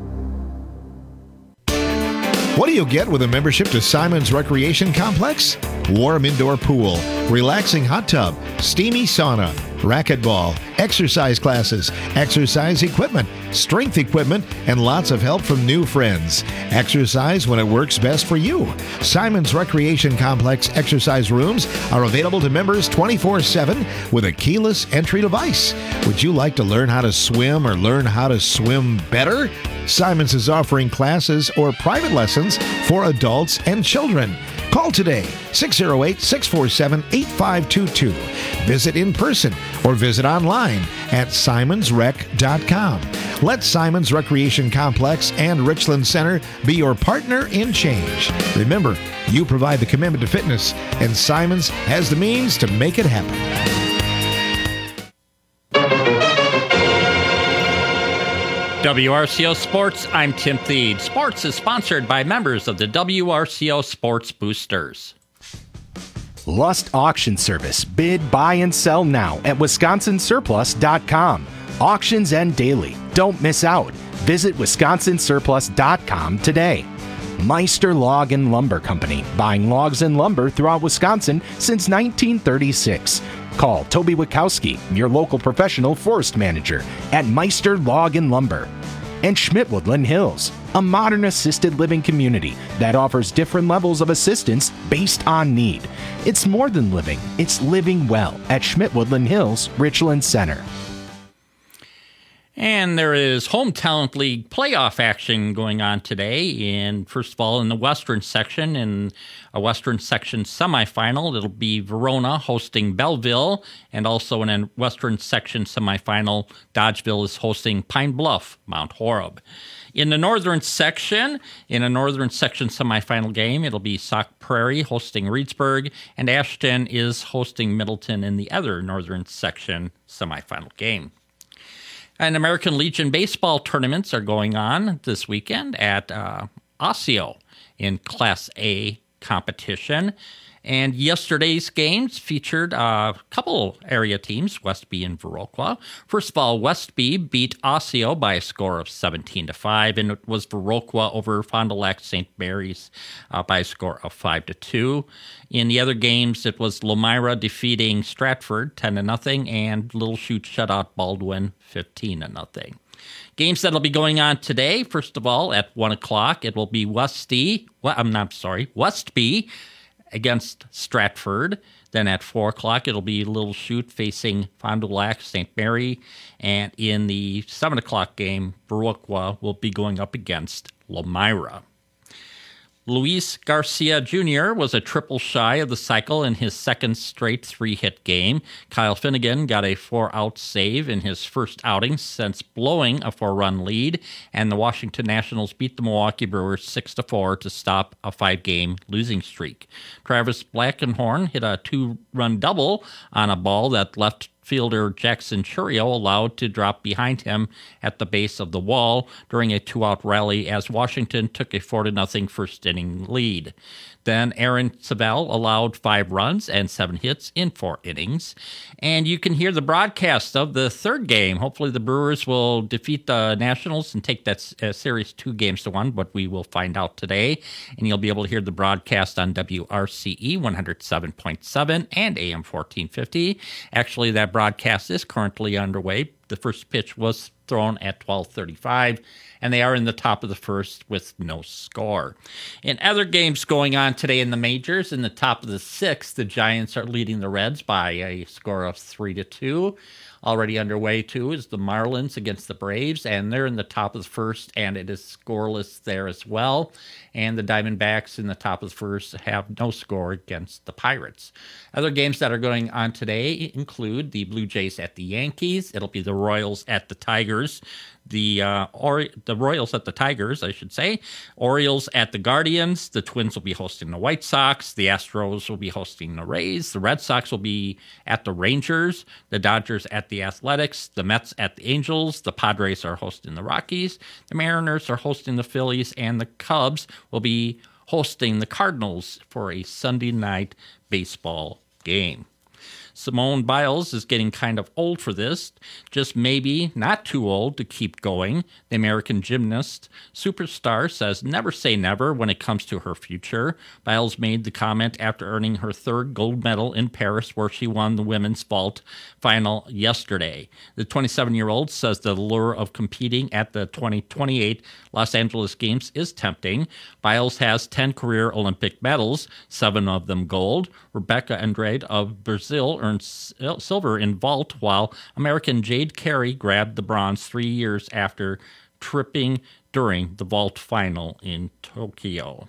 What do you get with a membership to Simon's Recreation Complex? Warm indoor pool, relaxing hot tub, steamy sauna, racquetball, exercise classes, exercise equipment, strength equipment, and lots of help from new friends. Exercise when it works best for you. Simon's Recreation Complex exercise rooms are available to members twenty-four seven with a keyless entry device. Would you like to learn how to swim or learn how to swim better? Simon's is offering classes or private lessons for adults and children. Call today, six oh eight, six four seven, eight five two two. Visit in person or visit online at simons rec dot com. Let Simon's Recreation Complex and Richland Center be your partner in change. Remember, you provide the commitment to fitness, and Simon's has the means to make it happen. W R C O Sports, I'm Tim Thede. Sports is sponsored by members of the W R C O Sports Boosters. Lust Auction Service. Bid, buy, and sell now at wisconsin surplus dot com. Auctions end daily. Don't miss out. Visit wisconsin surplus dot com today. Meister Log and Lumber Company, buying logs and lumber throughout Wisconsin since nineteen thirty-six. Call Toby Wachowski, your local professional forest manager, at Meister Log and Lumber. And Schmidt Woodland Hills, a modern assisted living community that offers different levels of assistance based on need. It's more than living, it's living well at Schmidt Woodland Hills, Richland Center. And there is Home Talent League playoff action going on today. And first of all, in the Western section, in a Western section semifinal, it'll be Verona hosting Belleville. And also in a Western section semifinal, Dodgeville is hosting Pine Bluff, Mount Horeb. In the Northern section, in a Northern section semifinal game, it'll be Sauk Prairie hosting Reedsburg, and Ashton is hosting Middleton in the other Northern section semifinal game. And American Legion baseball tournaments are going on this weekend at uh, Osseo in Class A competition. And yesterday's games featured a couple area teams, Westby and Viroqua. First of all, Westby beat Osseo by a score of seventeen to five, and it was Viroqua over Fond du Lac Saint Mary's uh, by a score of five to two. In the other games, it was Lomira defeating Stratford ten to nothing, and Little Chute shut out Baldwin fifteen to nothing. Games that'll be going on today, first of all, at one o'clock, it will be Westy, well, I'm not sorry, Westby against Stratford. Then at four o'clock, it'll be Little Chute facing Fond du Lac Saint Mary. And in the seven o'clock game, Viroqua will be going up against Lomira. Luis Garcia Junior was a triple shy of the cycle in his second straight three-hit game. Kyle Finnegan got a four-out save in his first outing since blowing a four-run lead, and the Washington Nationals beat the Milwaukee Brewers six to four to stop a five-game losing streak. Travis Blackenhorn hit a two-run double on a ball that left fielder Jackson Churio allowed to drop behind him at the base of the wall during a two-out rally as Washington took a four to nothing first inning lead. Then Aaron Savell allowed five runs and seven hits in four innings. And you can hear the broadcast of the third game. Hopefully the Brewers will defeat the Nationals and take that uh, series two games to one, but we will find out today. And you'll be able to hear the broadcast on W R C E one oh seven point seven and A M fourteen fifty. Actually, that broadcast is currently underway. The first pitch was thrown at twelve thirty-five, and they are in the top of the first with no score. In other games going on today in the majors, in the top of the sixth, the Giants are leading the Reds by a score of three to two. Already underway, too, is the Marlins against the Braves, and they're in the top of the first, and it is scoreless there as well. And the Diamondbacks in the top of the first have no score against the Pirates. Other games that are going on today include the Blue Jays at the Yankees. It'll be the Royals at the Tigers. The uh, or the Royals at the Tigers, I should say. Orioles at the Guardians. The Twins will be hosting the White Sox. The Astros will be hosting the Rays. The Red Sox will be at the Rangers. The Dodgers at the Athletics. The Mets at the Angels. The Padres are hosting the Rockies. The Mariners are hosting the Phillies. And the Cubs will be hosting the Cardinals for a Sunday night baseball game. Simone Biles is getting kind of old for this, just maybe not too old to keep going. The American gymnast superstar says never say never when it comes to her future. Biles made the comment after earning her third gold medal in Paris, where she won the women's vault final yesterday. The twenty-seven-year-old says the lure of competing at the twenty twenty-eight Los Angeles Games is tempting. Biles has ten career Olympic medals, seven of them gold. Rebecca Andrade of Brazil earned silver in vault, while American Jade Carey grabbed the bronze three years after tripping during the vault final in Tokyo.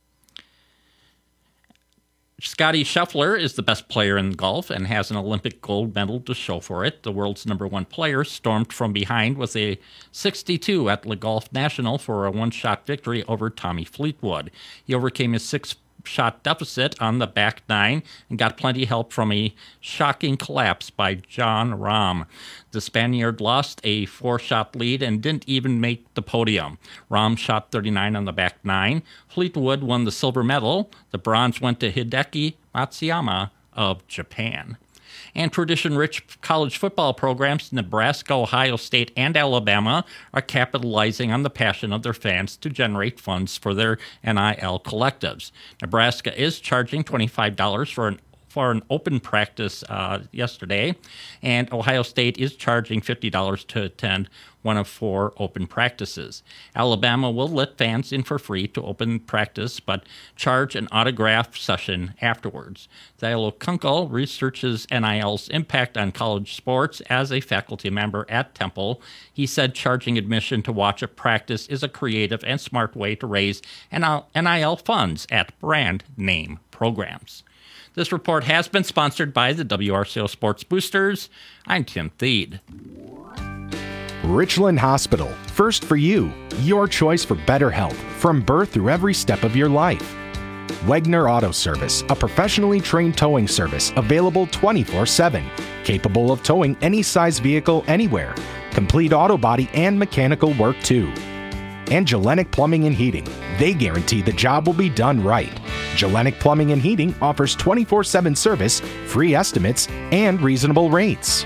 Scottie Scheffler is the best player in golf and has an Olympic gold medal to show for it. The world's number one player stormed from behind with a sixty-two at Le Golf National for a one-shot victory over Tommy Fleetwood. He overcame his six shot deficit on the back nine and got plenty help from a shocking collapse by Jon Rahm. The Spaniard lost a four-shot lead and didn't even make the podium. Rahm shot thirty-nine on the back nine. Fleetwood won the silver medal. The bronze went to Hideki Matsuyama of Japan. And tradition-rich college football programs, Nebraska, Ohio State, and Alabama, are capitalizing on the passion of their fans to generate funds for their N I L collectives. Nebraska is charging twenty-five dollars for an for an open practice uh, yesterday, and Ohio State is charging fifty dollars to attend one of four open practices. Alabama will let fans in for free to open practice, but charge an autograph session afterwards. Thilo Kunkel researches N I L's impact on college sports as a faculty member at Temple. He said charging admission to watch a practice is a creative and smart way to raise N I L funds at brand name programs. This report has been sponsored by the W R C O Sports Boosters. I'm Tim Thede. Richland Hospital. First for you. Your choice for better health from birth through every step of your life. Wegner Auto Service, a professionally trained towing service available twenty-four seven, capable of towing any size vehicle anywhere. Complete auto body and mechanical work too. And Gelenic Plumbing and Heating. They guarantee the job will be done right. Gelenic Plumbing and Heating offers twenty-four seven service, free estimates, and reasonable rates.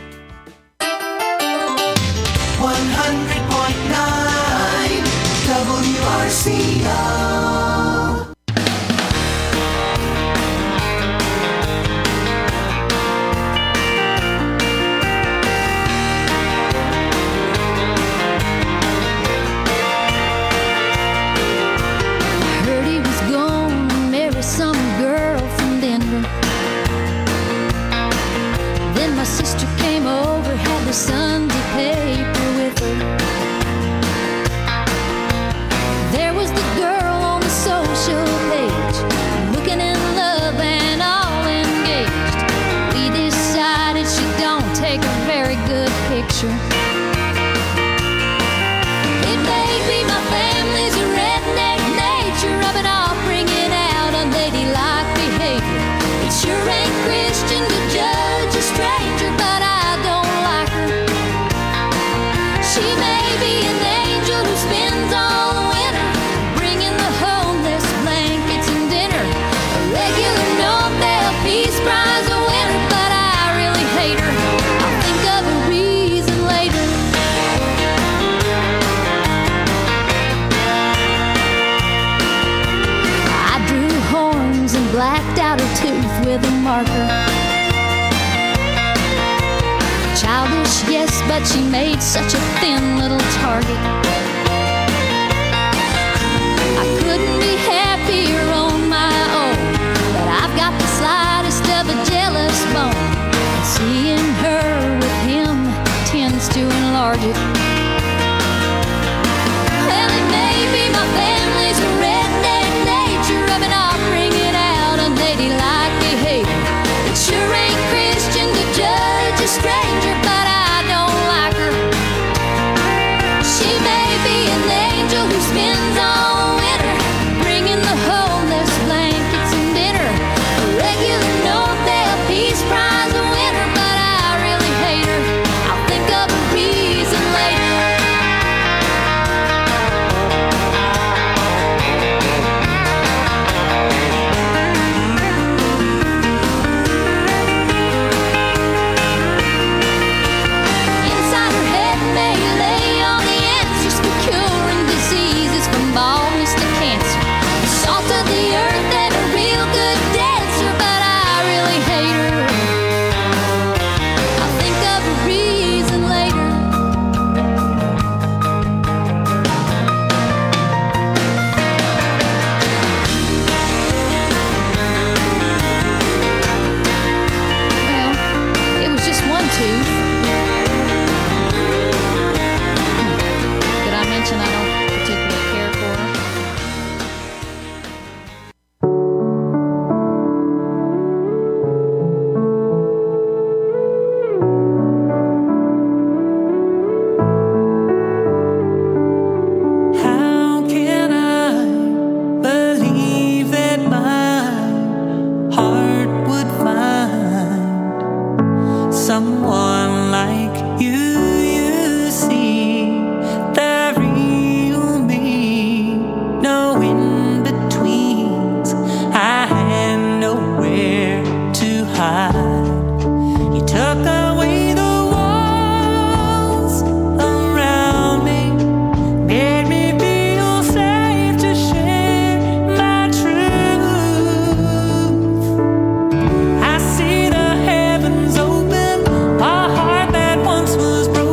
one hundred point nine W R C O. Heard he was gonna marry some girl nature. It may be my family's a redneck nature, rubbing off, bringing out unladylike behavior. It sure ain't Christian to judge a stranger, but I don't like her. She may be an angel who spends all the winter bringing the homeless blankets and dinner. A regular Nobel Peace Prize winner, but I really hate her. I'll think of a reason later. I drew horns and blacked out her tooth with a marker. Childish, yes, but she made such a thin little target. I couldn't be happier on my own, but I've got the slightest of a jealous bone, and seeing her with him tends to enlarge it. Well, it may be my family's a redneck nature, rubbing off, bringing out unladylike behavior. It sure ain't Christian to judge a stranger, but I don't like her. She may be an angel who spends all winter bringing the homeless blankets and dinner. A regular Nobel Peace Prize winner, but I really hate her. I'll think of a reason later. Inside her head may lay all the answers for curing diseases from baldness to cancer. The salt of the earth and a real good dancer, but I really hate her. I'll think of a reason later. Well, it was just one tooth. Did I mention I don't particularly care for her? How can I believe that my heart would find someone like you? You see the real me, no in-betweens. I had nowhere to hide. You took away the walls around me, made me feel safe to share my truth. I see the heavens open, a heart that once was broken.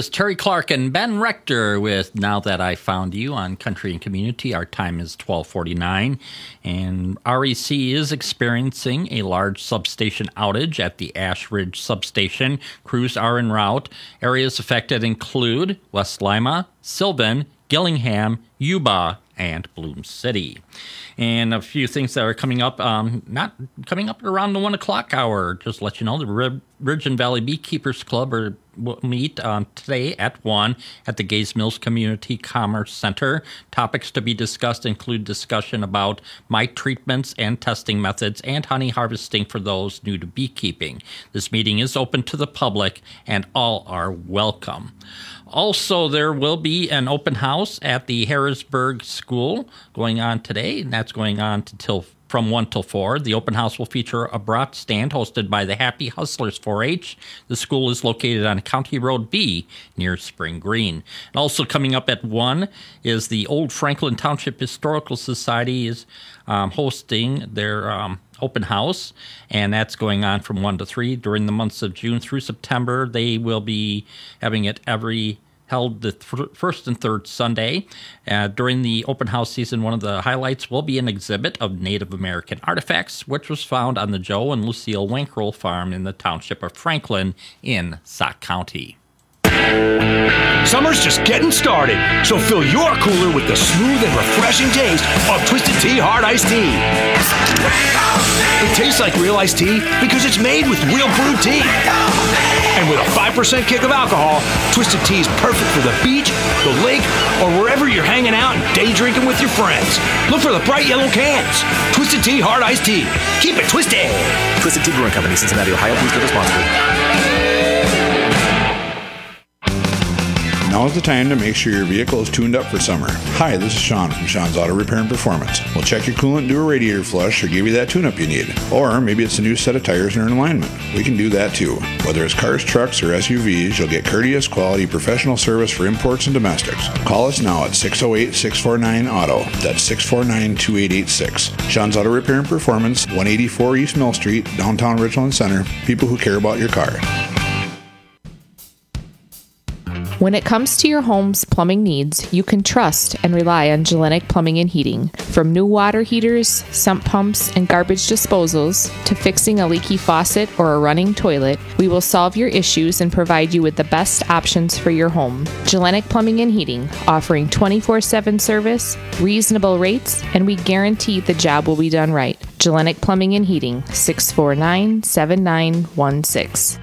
is Terry Clark and Ben Rector with Now That I Found You on Country and Community. Our time is twelve forty-nine, and R E C is experiencing a large substation outage at the Ash Ridge substation. Crews are en route. Areas affected include West Lima, Sylvan, Gillingham, Yuba, and Bloom City. And a few things that are coming up, um, not coming up around the one o'clock hour. Just to let you know, the Ridge and Valley Beekeepers Club are, will meet um, today at one at the Gaze Mills Community Commerce Center. Topics to be discussed include discussion about mite treatments and testing methods and honey harvesting for those new to beekeeping. This meeting is open to the public and all are welcome. Also, there will be an open house at the Harrisburg School going on today, and that's going on to till from one till four. The open house will feature a brat stand hosted by the Happy Hustlers four H. The school is located on County Road B near Spring Green. And also coming up at one is the Old Franklin Township Historical Society is um, hosting their um, open house, and that's going on from one to three during the months of June through September. They will be having it every held the th- first and third Sunday. Uh, during the open house season, one of the highlights will be an exhibit of Native American artifacts, which was found on the Joe and Lucille Wankroll farm in the township of Franklin in Sauk County. Summer's just getting started, so fill your cooler with the smooth and refreshing taste of Twisted Tea Hard Iced Tea. It tastes like real iced tea because it's made with real brewed tea. And with a five percent kick of alcohol, Twisted Tea is perfect for the beach, the lake, or wherever you're hanging out and day drinking with your friends. Look for the bright yellow cans. Twisted Tea Hard Iced Tea. Keep it twisted. Twisted Tea Brewing Company, Cincinnati, Ohio. Please get responsibly. Now's the time to make sure your vehicle is tuned up for summer. Hi, this is Sean from Sean's Auto Repair and Performance. We'll check your coolant, do a radiator flush, or give you that tune-up you need. Or maybe it's a new set of tires and an alignment. We can do that too. Whether it's cars, trucks, or S U Vs, you'll get courteous, quality, professional service for imports and domestics. Call us now at six oh eight, six four nine, auto. That's six four nine, two eight eight six. Sean's Auto Repair and Performance, one eighty-four East Mill Street, downtown Richland Center. People who care about your car. When it comes to your home's plumbing needs, you can trust and rely on Gellenic Plumbing and Heating. From new water heaters, sump pumps, and garbage disposals, to fixing a leaky faucet or a running toilet, we will solve your issues and provide you with the best options for your home. Gellenic Plumbing and Heating, offering twenty-four seven service, reasonable rates, and we guarantee the job will be done right. Gellenic Plumbing and Heating, six four nine, seven nine one six.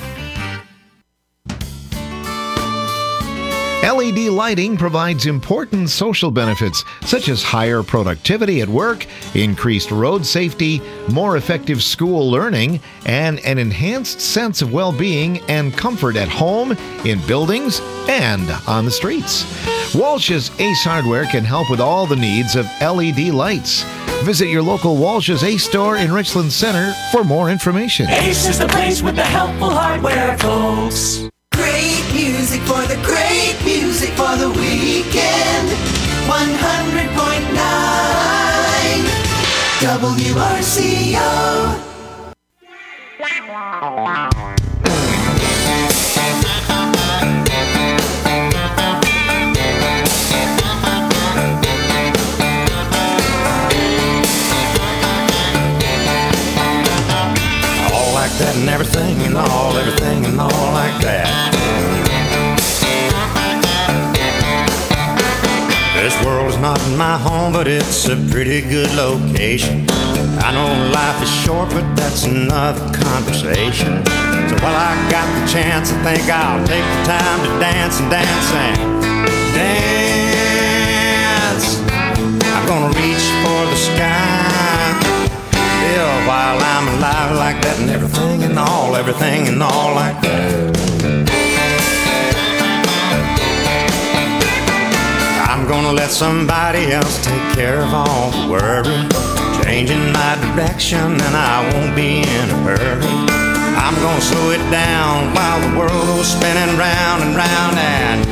L E D lighting provides important social benefits such as higher productivity at work, increased road safety, more effective school learning, and an enhanced sense of well-being and comfort at home, in buildings, and on the streets. Walsh's Ace Hardware can help with all the needs of L E D lights. Visit your local Walsh's Ace store in Richland Center for more information. Ace is the place with the helpful hardware, folks. Great music for the great music for the weekend. one hundred point nine W R C O. All like that and everything and all, everything and all like that. This world is not my home, but it's a pretty good location. I know life is short, but that's another conversation. So while I got the chance, I think I'll take the time to dance and dance and dance. I'm gonna reach for the sky, live while I'm alive like that, and everything and all, everything and all like that. I'm gonna let somebody else take care of all the worry, changing my direction, and I won't be in a hurry. I'm gonna slow it down while the world goes spinning round and round and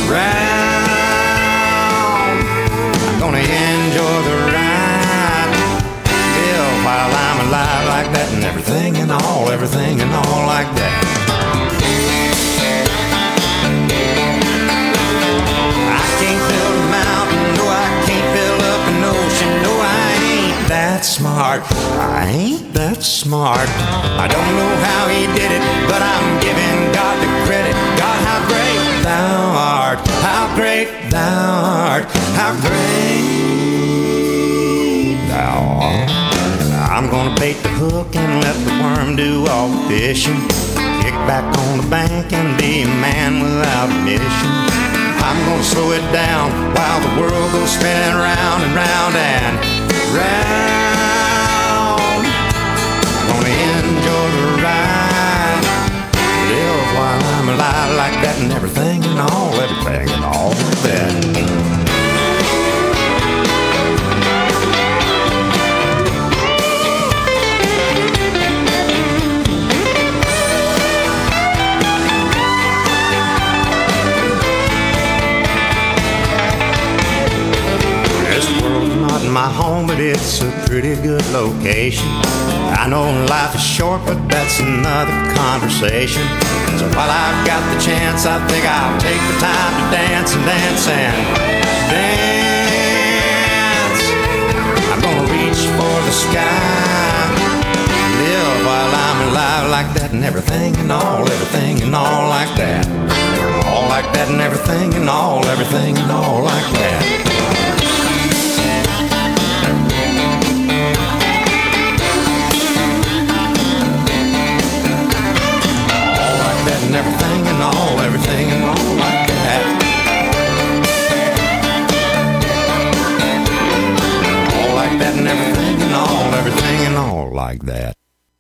round. I'm gonna enjoy the ride, live while I'm alive like that, and everything and all, everything and all like that. that smart. I ain't that smart. I don't know how he did it, but I'm giving God the credit. God, how great thou art. How great thou art. How great thou art. I'm gonna bait the hook and let the worm do all the fishing. Kick back on the bank and be a man without a mission. I'm gonna slow it down while the world goes spinning round and round and round. I'm gonna enjoy the ride, live while I'm alive like that, and everything and all, everything and all that. My home, but it's a pretty good location. I know life is short, but that's another conversation. So while I've got the chance, I think I'll take the time to dance and dance and dance. I'm gonna reach for the sky, live while I'm alive like that, and everything and all, everything and all like that. All like that and everything and all, everything and all like that. And everything and all, everything and all like that. All like that and everything and all, everything and all like that.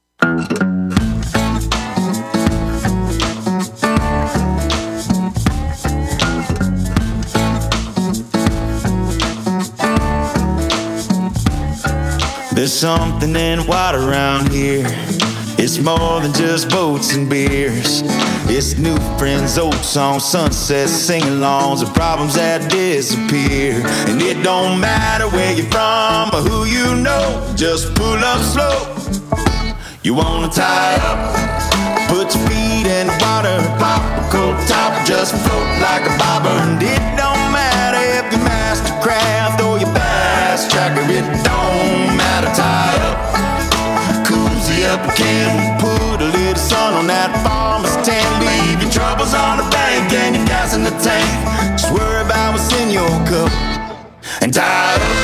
There's something in water around here. It's more than just boats and beers. It's new friends, old songs, sunsets, sing-alongs, and problems that disappear. And it don't matter where you're from or who you know, just pull up slow. You wanna tie up, put your feet in the water, pop a cold top, just float like a bobber. And it don't matter if you're master craft or your fast tracker, it don't matter, tie up. Cozy up again, put a little sun on that farmer's tan. Leave your troubles on the bank and your gas in the tank. Just worry about what's in your cup and tie up.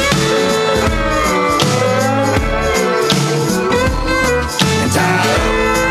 And tie up.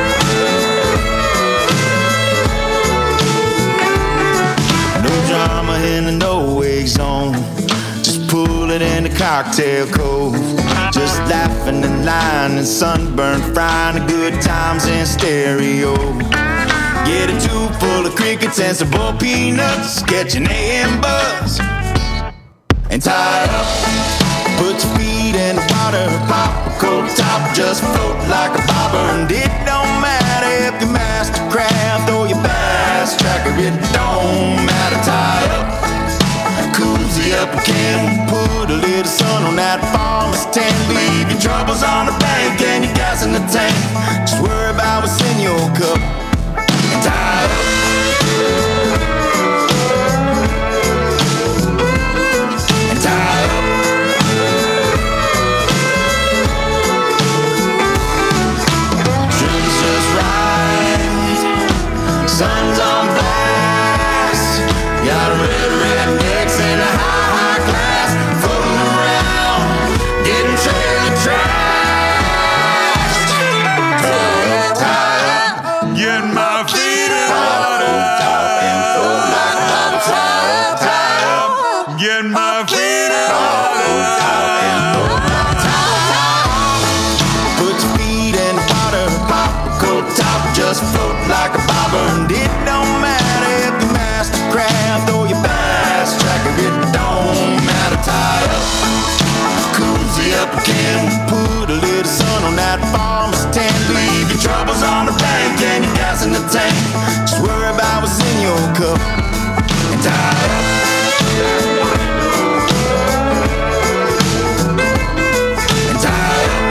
No drama in the no-wake zone. Just pull it in the cocktail cove. Just laughing and lying and sunburn, frying the good times in stereo. Get a tube full of crickets and some boiled peanuts, catch an A M buzz and tie up. Put your feet in the water, pop a cold top, just float like a bobber. And it don't matter if you're master craft or your fast tracker, it don't matter, tie up. Cozy up again, put a little sun on that farmer's tan. Leave your troubles on the bank and your gas in the tank. Just worry about what's in your cup and tie up. And tie up. Sugar's just right, sun's on blast. Got a red, red necks and a high, high class, floating around, getting trailer trashed. Tied up, getting my feet in water. Tied up, getting my feet in water. Put your feet in the water, pop a cold top, just float like a bobber. And it don't matter if you're master craft or your fast tracker, it don't matter, tie up. Cozy up again, put a little sun on that farmer's tan. Leave your troubles on the bank and your gas in the tank. Just worry about what's in your cup and tie up. And tie up.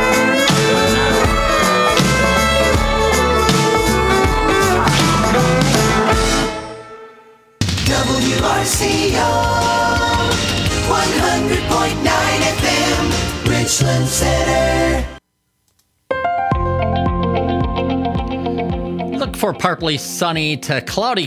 W R C O one hundred point nine F M, Richland Center. Center. Look for partly sunny to cloudy